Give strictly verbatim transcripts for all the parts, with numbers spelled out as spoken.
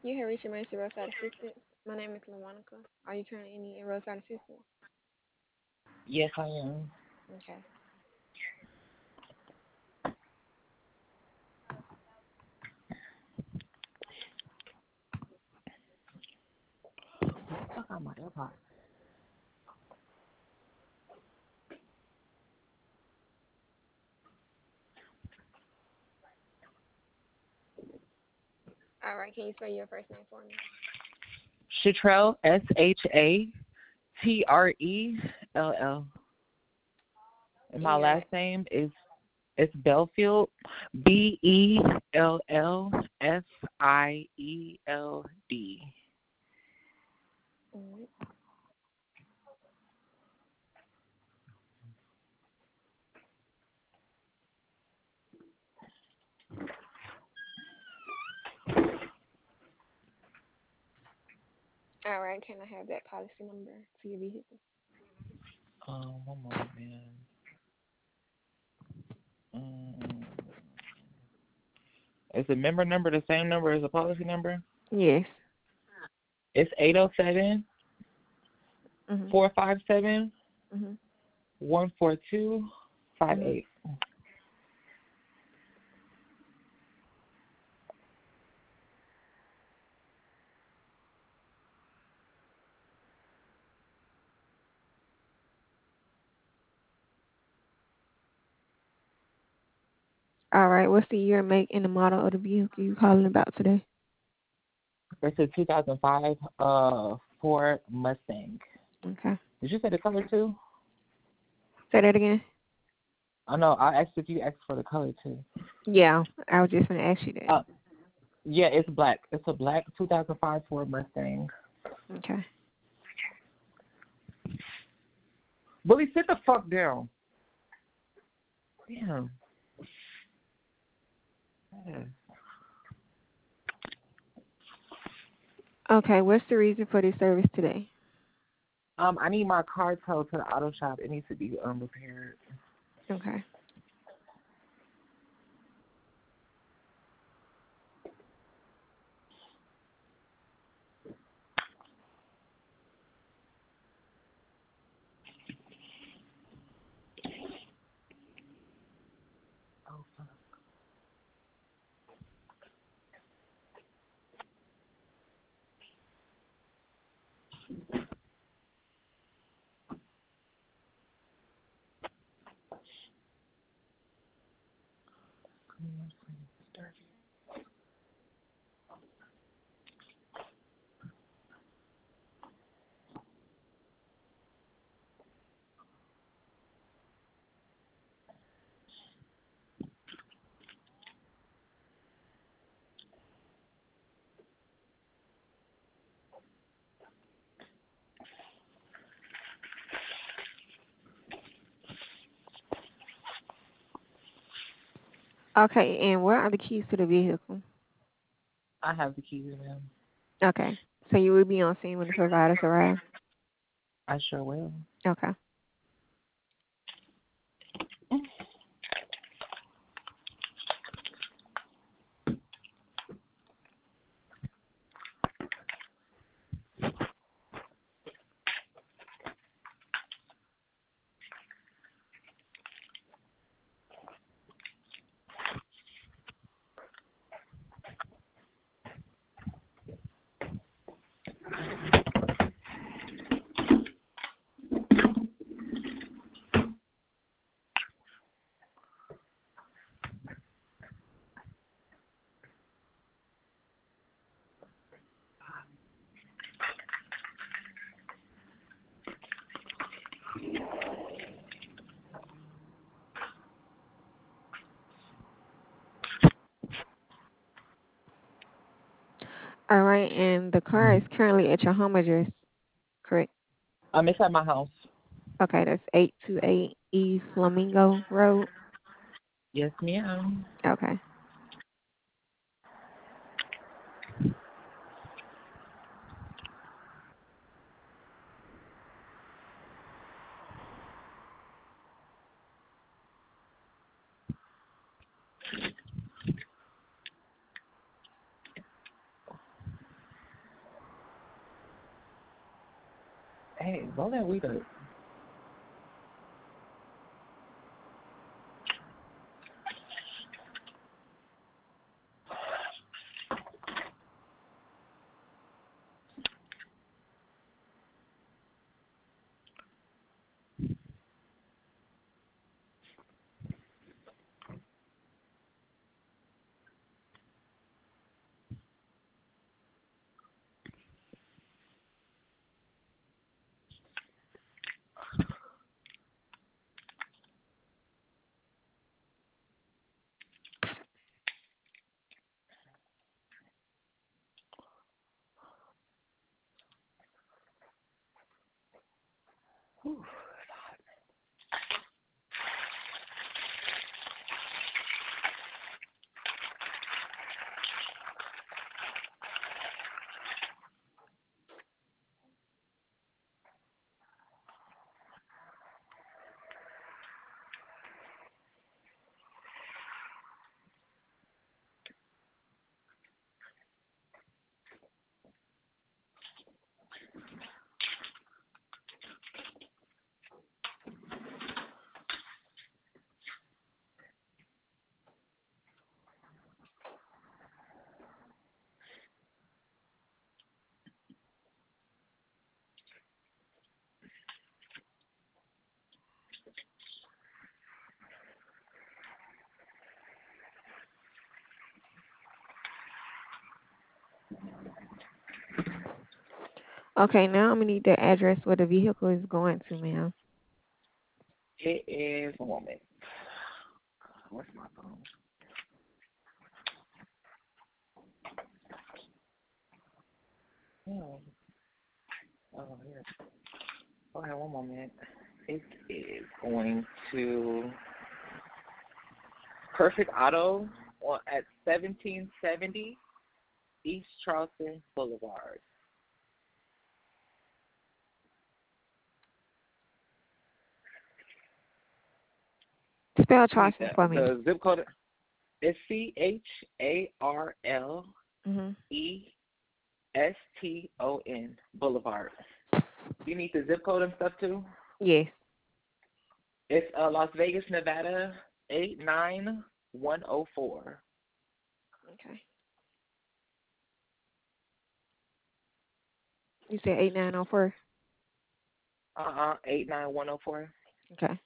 You have reached emergency roadside assistance. My name is Lawanica. Are you currently in need of roadside assistance? Yes, I am. Okay. Fuck out my AirPods. All right. Can you spell your first name for me? Shatrell, S H A T R E L L. And And my your last last. name is it's Belfield, B E L L F I E L D. Mm. All right. Can I have that policy number to your vehicle? Um, one moment, man. Um, is the member number the same number as the policy number? Yes. It's eight zero seven Mhm. four five seven Mhm. one four two five Mhm. eight. All right. What's the year, make, and the model of the vehicle you calling about today? It's a two thousand five uh Ford Mustang. Okay. Did you say the color too? Say that again. Oh no, I asked if you asked for the color too. Yeah, I was just gonna ask you that. Uh, yeah, it's black. It's a black two thousand five Ford Mustang. Okay. Bully, sit the fuck down. Damn. Yeah. Okay. What's the reason for this service today? Um, I need my car towed to the auto shop. It needs to be um repaired. Okay. Oh fuck. Okay. And where are the keys to the vehicle? I have the keys, ma'am. Okay. So you will be on scene when the providers arrive. I sure will. Okay. All right. And the car is currently at your home address, correct? Um, it's at my house. Okay. That's eight two eight East Flamingo Road. Yes, ma'am. Okay. Hey, roll that weed up. Whew. Okay, now I'm gonna need the address where the vehicle is going to, ma'am. It is a moment. Where's my phone? Oh, oh, here. Okay, one moment. It is going to Perfect Auto on, at seventeen seventy East Charleston Boulevard. Spell You need Charleston the, for me. the zip code. It's C H A R L Mhm. E S T O N Boulevard. You need the zip code and stuff too? Yes. It's uh, Las Vegas, Nevada, eight nine one oh four. Okay. You said eight nine oh four. Uh-uh, eight nine one oh four. Okay.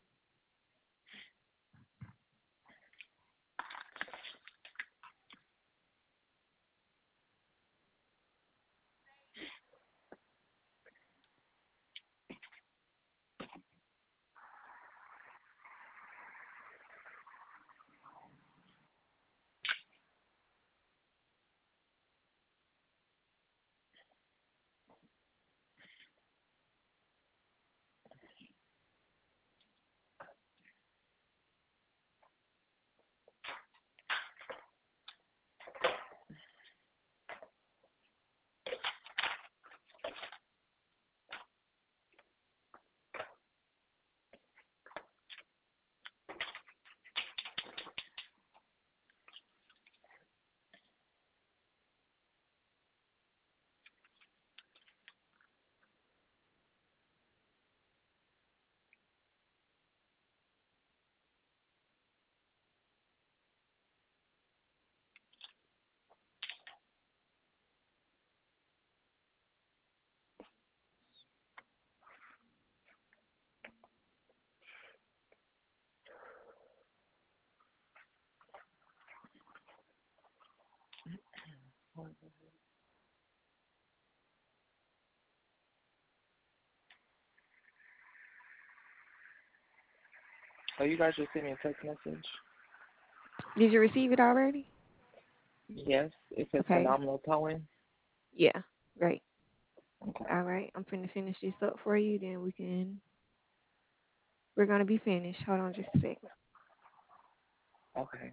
Oh, you guys just sent me a text message? Did you receive it already? Yes, it says Okay. phenomenal towing. Yeah. Great. Okay. All right. I'm finna finish this up for you. Then we can. We're gonna be finished. Hold on just a second. Okay.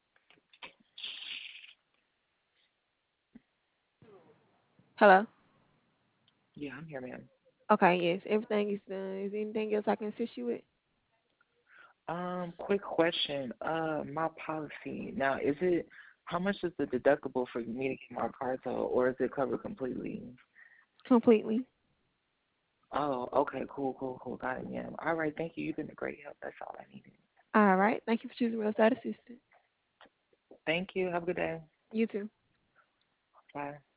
Hello. Yeah, I'm here, ma'am. Okay, yes, everything is done. Is there anything else I can assist you with? Um, quick question. Uh, my policy now is it? How much is the deductible for me to get my car towed, or is it covered completely? Completely. Oh, okay, cool, cool, cool. Got it, ma'am. All right, thank you. You've been a great help. That's all I needed. All right. Thank you for choosing Roadside Assistant. Thank you. Have a good day. You too. Bye.